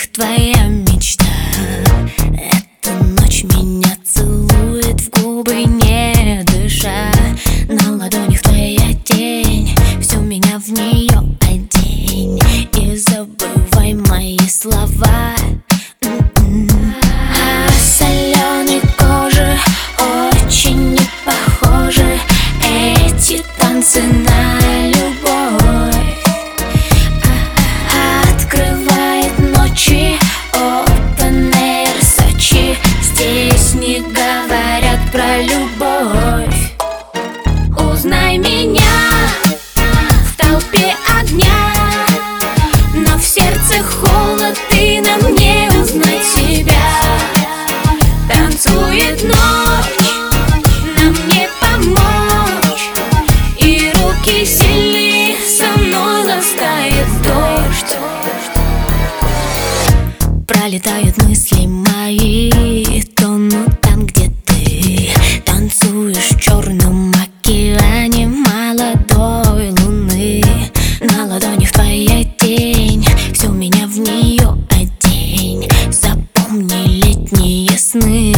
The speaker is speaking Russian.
них твоя мечта. Эта ночь меня целует в губы, не дыша. На ладонях твоя тень, всю меня в нее одень. И забывай мои слова. А соленой кожи очень не похожи эти танцы на любовь. Открывает ночи Open Air Сочи. Здесь не говорят про любовь. Узнай меня в толпе огня, но в сердце холод, и нам не узнать себя. Танцует ночь, нам не помочь, и руки сильные, со мной ласкает дождь. Пролетают мысли мои, тонут там, где ты танцуешь в черном океане молодой луны. На ладонях твоя тень, всю меня в нее одень. Запомни летние сны.